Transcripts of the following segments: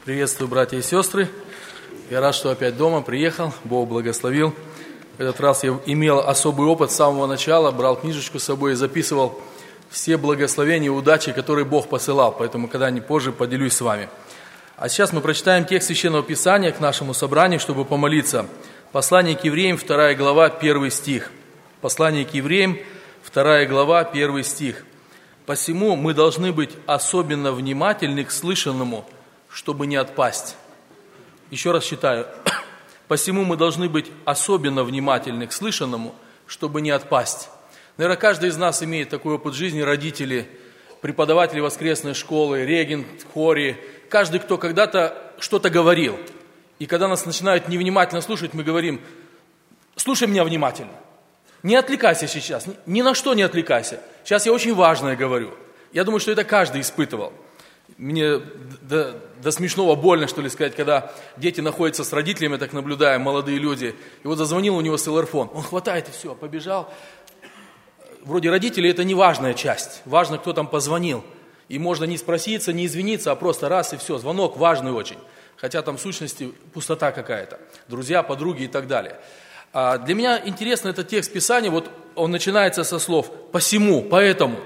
Приветствую, братья и сестры. Я рад, что опять дома, приехал, Бог благословил. В этот раз я имел особый опыт с самого начала, брал книжечку с собой и записывал все благословения и удачи, которые Бог посылал. Поэтому когда-нибудь позже поделюсь с вами. А сейчас мы прочитаем текст Священного Писания к нашему собранию, чтобы помолиться. Послание к Евреям, 2 глава, 1 стих. Послание к Евреям, 2 глава, 1 стих. «Посему мы должны быть особенно внимательны к слышанному, чтобы не отпасть». Еще раз читаю. «Посему мы должны быть особенно внимательны к слышанному, чтобы не отпасть». Наверное, каждый из нас имеет такой опыт жизни, родители, преподаватели воскресной школы, регент, хори, каждый, кто когда-то что-то говорил. И когда нас начинают невнимательно слушать, мы говорим: слушай меня внимательно, не отвлекайся сейчас, ни на что не отвлекайся. Сейчас я очень важное говорю. Я думаю, что это каждый испытывал. Мне до смешного больно, что ли, сказать, когда дети находятся с родителями, я так наблюдаю, молодые люди, и вот зазвонил у него телефон, он хватает и все, побежал. Вроде родителей это не важная часть, важно, кто там позвонил. И можно не спроситься, не извиниться, а просто раз и все, звонок важный очень. Хотя там в сущности пустота какая-то, друзья, подруги и так далее. Для меня интересно этот текст Писания, вот он начинается со слов «посему», «поэтому».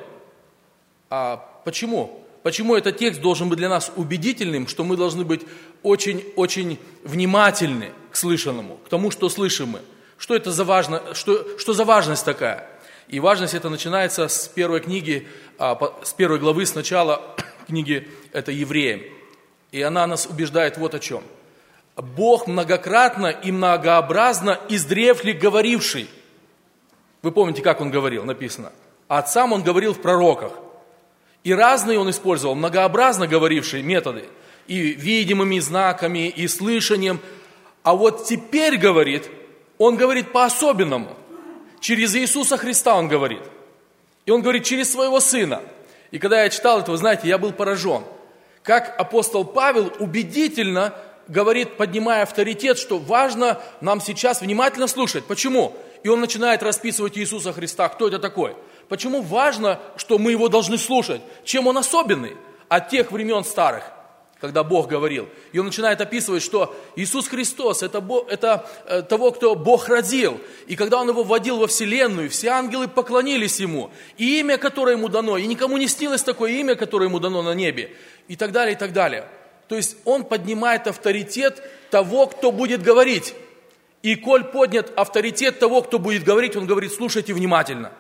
Почему? Почему этот текст должен быть для нас убедительным, что мы должны быть очень-очень внимательны к слышанному, к тому, что слышим мы. Что это за важно, что за важность такая? И важность это начинается с первой книги, с первой главы, с начала книги, это Евреям. И она нас убеждает вот о чем. Бог многократно и многообразно издревле говоривший. Вы помните, как он говорил, написано. Отцам он говорил в пророках. И разные он использовал, многообразно говорившие методы. И видимыми знаками, и слышанием. А вот теперь говорит, он говорит по-особенному. Через Иисуса Христа он говорит. И он говорит через своего Сына. И когда я читал это, вы знаете, я был поражен. Как апостол Павел убедительно говорит, поднимая авторитет, что важно нам сейчас внимательно слушать. Почему? И он начинает расписывать Иисуса Христа, кто это такой. Почему важно, что мы его должны слушать? Чем он особенный от тех времен старых, когда Бог говорил? И он начинает описывать, что Иисус Христос – это того, кто Бог родил. И когда Он его вводил во вселенную, все ангелы поклонились Ему. И имя, которое Ему дано, и никому не снилось такое имя, которое Ему дано на небе. И так далее, и так далее. То есть Он поднимает авторитет того, кто будет говорить. И коль поднят авторитет того, кто будет говорить, Он говорит: слушайте внимательно.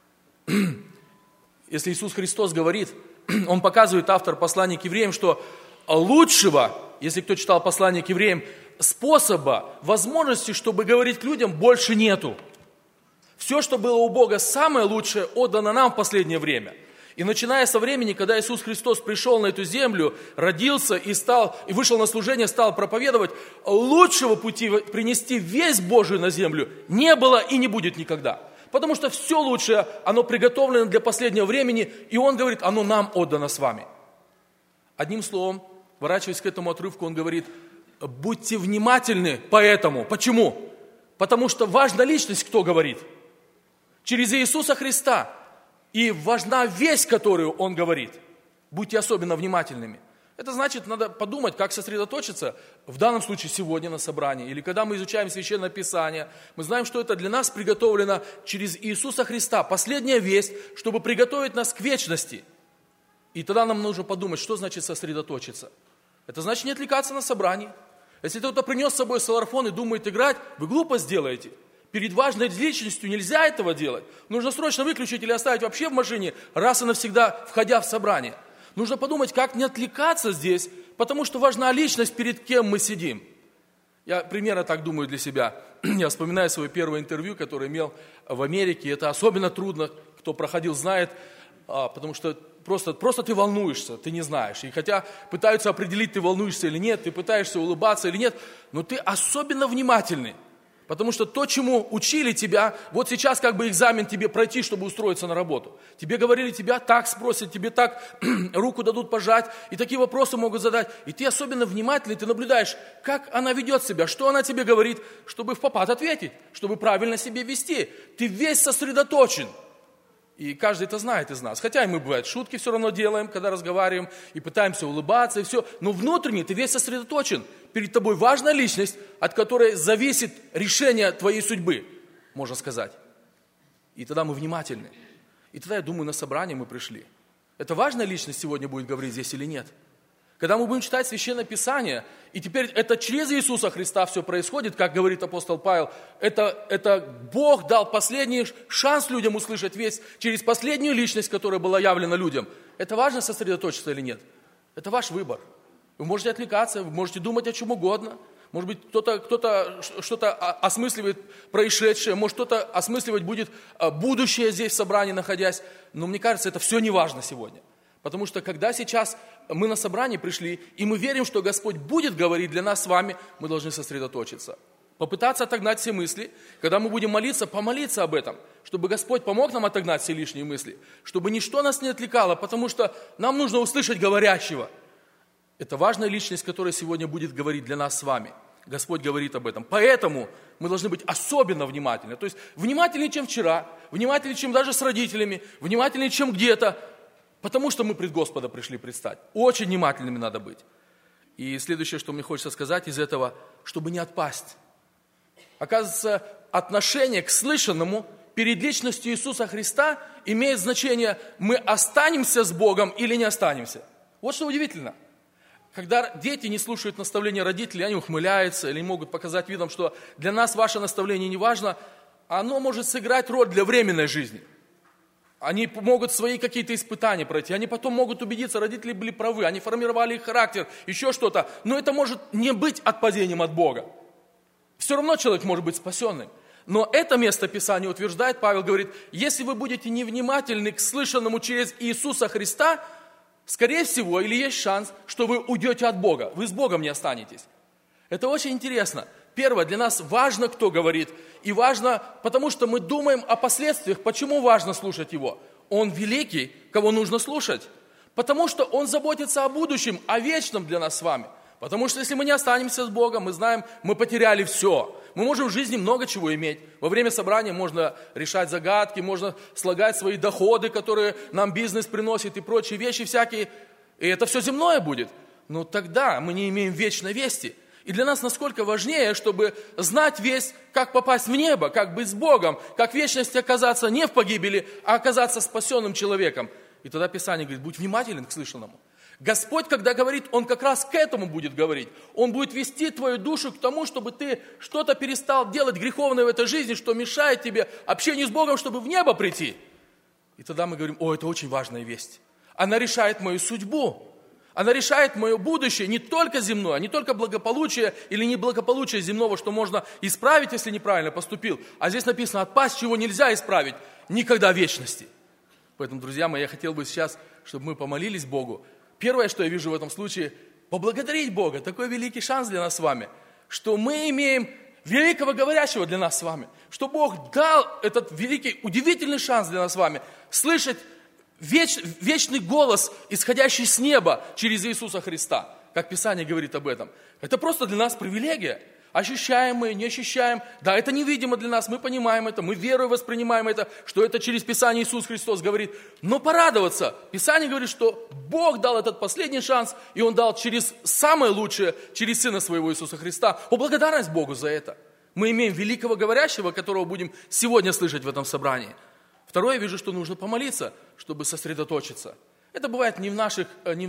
Если Иисус Христос говорит, Он показывает, автор послания к евреям, что лучшего, если кто читал послание к евреям, способа, возможности, чтобы говорить к людям, больше нету. Все, что было у Бога самое лучшее, отдано нам в последнее время. И начиная со времени, когда Иисус Христос пришел на эту землю, родился и вышел на служение, стал проповедовать, лучшего пути принести весть Божию на землю не было и не будет никогда. Потому что все лучшее, оно приготовлено для последнего времени, и Он говорит, оно нам отдано с вами. Одним словом, ворачиваясь к этому отрывку, Он говорит: будьте внимательны поэтому. Почему? Потому что важна личность, кто говорит. Через Иисуса Христа. И важна весть, которую Он говорит. Будьте особенно внимательными. Это значит, надо подумать, как сосредоточиться, в данном случае сегодня на собрании, или когда мы изучаем Священное Писание, мы знаем, что это для нас приготовлено через Иисуса Христа, последняя весть, чтобы приготовить нас к вечности. И тогда нам нужно подумать, что значит сосредоточиться. Это значит не отвлекаться на собрании. Если кто-то принес с собой соларафон и думает играть, вы глупость делаете. Перед важной личностью нельзя этого делать. Нужно срочно выключить или оставить вообще в машине, раз и навсегда входя в собрание. Нужно подумать, как не отвлекаться здесь, потому что важна личность, перед кем мы сидим. Я примерно так думаю для себя. Я вспоминаю свое первое интервью, которое имел в Америке. Это особенно трудно, кто проходил, знает, потому что просто ты волнуешься, ты не знаешь. И хотя пытаются определить, ты волнуешься или нет, ты пытаешься улыбаться или нет, но ты особенно внимательный. Потому что то, чему учили тебя, вот сейчас как бы экзамен тебе пройти, чтобы устроиться на работу. Тебе говорили, тебя так спросят, тебе так руку дадут пожать, и такие вопросы могут задать. И ты особенно внимательный, ты наблюдаешь, как она ведет себя, что она тебе говорит, чтобы в попад ответить, чтобы правильно себя вести. Ты весь сосредоточен. И каждый это знает из нас. Хотя и мы, бывает, шутки все равно делаем, когда разговариваем, и пытаемся улыбаться, и все. Но внутренне ты весь сосредоточен. Перед тобой важная личность, от которой зависит решение твоей судьбы, можно сказать. И тогда мы внимательны. И тогда, я думаю, на собрание мы пришли. Это важная личность сегодня будет говорить здесь или нет? Когда мы будем читать Священное Писание, и теперь это через Иисуса Христа все происходит, как говорит апостол Павел, это Бог дал последний шанс людям услышать весть через последнюю личность, которая была явлена людям. Это важно сосредоточиться или нет? Это ваш выбор. Вы можете отвлекаться, вы можете думать о чем угодно. Может быть, кто-то что-то осмысливает происшедшее, может, кто-то осмысливать будет будущее здесь в собрании находясь. Но мне кажется, это все не важно сегодня. Потому что когда сейчас мы на собрание пришли, и мы верим, что Господь будет говорить для нас с вами, мы должны сосредоточиться. Попытаться отогнать все мысли. Когда мы будем молиться, помолиться об этом, чтобы Господь помог нам отогнать все лишние мысли, чтобы ничто нас не отвлекало, потому что нам нужно услышать говорящего. Это важная личность, которая сегодня будет говорить для нас с вами. Господь говорит об этом. Поэтому мы должны быть особенно внимательны. То есть внимательнее, чем вчера, внимательнее, чем даже с родителями, внимательнее, чем где-то. Потому что мы пред Господа пришли предстать. Очень внимательными надо быть. И следующее, что мне хочется сказать из этого, чтобы не отпасть. Оказывается, отношение к слышанному перед личностью Иисуса Христа имеет значение, мы останемся с Богом или не останемся. Вот что удивительно. Когда дети не слушают наставления родителей, они ухмыляются или могут показать видом, что для нас ваше наставление не важно, оно может сыграть роль для временной жизни. Они могут свои какие-то испытания пройти, они потом могут убедиться, родители были правы, они формировали их характер, еще что-то. Но это может не быть отпадением от Бога. Все равно человек может быть спасенным. Но это место Писания утверждает, Павел говорит, если вы будете невнимательны к слышанному через Иисуса Христа, скорее всего, или есть шанс, что вы уйдете от Бога, вы с Богом не останетесь. Это очень интересно. Первое, для нас важно, кто говорит, и важно, потому что мы думаем о последствиях. Почему важно слушать Его? Он великий, кого нужно слушать. Потому что Он заботится о будущем, о вечном для нас с вами. Потому что если мы не останемся с Богом, мы знаем, мы потеряли все. Мы можем в жизни много чего иметь. Во время собрания можно решать загадки, можно слагать свои доходы, которые нам бизнес приносит и прочие вещи всякие. И это все земное будет. Но тогда мы не имеем вечной вести. И для нас насколько важнее, чтобы знать весть, как попасть в небо, как быть с Богом, как в вечности оказаться не в погибели, а оказаться спасенным человеком. И тогда Писание говорит, будь внимателен к слышанному. Господь, когда говорит, Он как раз к этому будет говорить. Он будет вести твою душу к тому, чтобы ты что-то перестал делать греховное в этой жизни, что мешает тебе общению с Богом, чтобы в небо прийти. И тогда мы говорим, это очень важная весть. Она решает мою судьбу. Она решает мое будущее, не только земное, не только благополучие или неблагополучие земного, что можно исправить, если неправильно поступил. А здесь написано, отпасть, чего нельзя исправить, никогда в вечности. Поэтому, друзья мои, я хотел бы сейчас, чтобы мы помолились Богу. Первое, что я вижу в этом случае, поблагодарить Бога. Такой великий шанс для нас с вами, что мы имеем великого говорящего для нас с вами. Что Бог дал этот великий, удивительный шанс для нас с вами слышать вечный голос, исходящий с неба через Иисуса Христа, как Писание говорит об этом. Это просто для нас привилегия. Ощущаем мы, не ощущаем. Да, это невидимо для нас, мы понимаем это, мы верой воспринимаем это, что это через Писание Иисус Христос говорит. Но порадоваться. Писание говорит, что Бог дал этот последний шанс, и Он дал через самое лучшее, через Сына Своего Иисуса Христа. Благодарность Богу за это. Мы имеем великого говорящего, которого будем сегодня слышать в этом собрании. Второе, я вижу, что нужно помолиться, чтобы сосредоточиться. Это бывает не в наших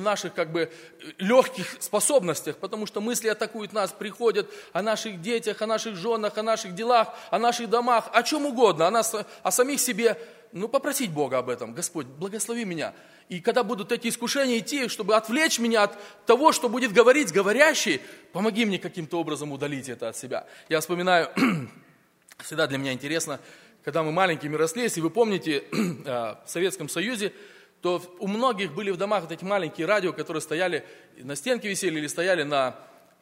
легких способностях, потому что мысли атакуют нас, приходят о наших детях, о наших женах, о наших делах, о наших домах, о чем угодно, о самих себе. Попросить Бога об этом. Господь, благослови меня. И когда будут эти искушения идти, чтобы отвлечь меня от того, что будет говорить говорящий, помоги мне каким-то образом удалить это от себя. Я вспоминаю, всегда для меня интересно, когда мы маленькими росли, если вы помните, в Советском Союзе, то у многих были в домах вот эти маленькие радио, которые стояли на стенке висели или стояли на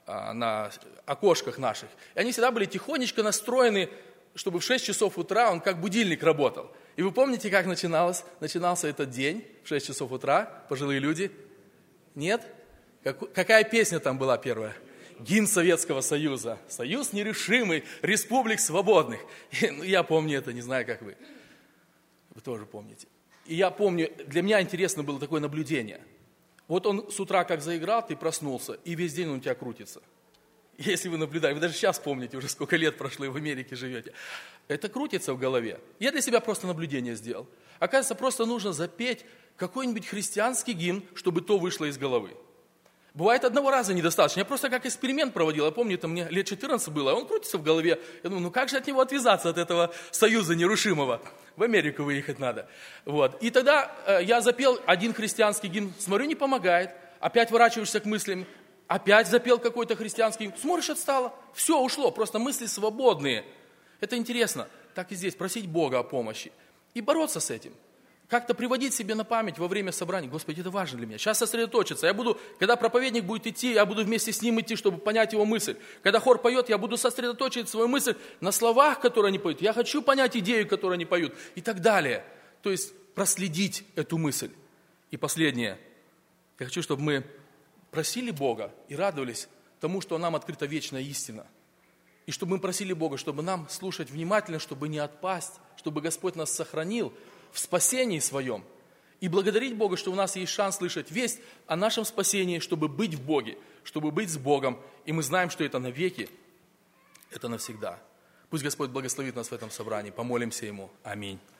окошках наших. И они всегда были тихонечко настроены, чтобы в 6 часов утра он как будильник работал. И вы помните, как начинался этот день в 6 часов утра, пожилые люди? Нет? Какая песня там была первая? Гимн Советского Союза. Союз нерешимый, республик свободных. Я помню это, не знаю, как вы. Вы тоже помните. И я помню, для меня интересно было такое наблюдение. Вот он с утра как заиграл, ты проснулся, и весь день он у тебя крутится. Если вы наблюдаете, вы даже сейчас помните, уже сколько лет прошло, и в Америке живете. Это крутится в голове. Я для себя просто наблюдение сделал. Оказывается, просто нужно запеть какой-нибудь христианский гимн, чтобы то вышло из головы. Бывает, одного раза недостаточно. Я просто как эксперимент проводил. Я помню, это мне лет 14 было, а он крутится в голове. Я думаю, ну как же от него отвязаться, от этого союза нерушимого? В Америку выехать надо. Вот. И тогда я запел один христианский гимн. Смотрю, не помогает. Опять ворачиваешься к мыслям. Опять запел какой-то христианский гимн. Смотришь, отстало. Все, ушло. Просто мысли свободные. Это интересно. Так и здесь. Просить Бога о помощи. И бороться с этим. Как-то приводить себе на память во время собрания. Господи, это важно для меня. Сейчас сосредоточиться. Я буду, когда проповедник будет идти, я буду вместе с ним идти, чтобы понять его мысль. Когда хор поет, я буду сосредоточить свою мысль на словах, которые они поют. Я хочу понять идею, которую они поют. И так далее. То есть проследить эту мысль. И последнее. Я хочу, чтобы мы просили Бога и радовались тому, что нам открыта вечная истина. И чтобы мы просили Бога, чтобы нам слушать внимательно, чтобы не отпасть, чтобы Господь нас сохранил в спасении своем. И благодарить Бога, что у нас есть шанс слышать весть о нашем спасении, чтобы быть в Боге, чтобы быть с Богом. И мы знаем, что это навеки, это навсегда. Пусть Господь благословит нас в этом собрании. Помолимся Ему. Аминь.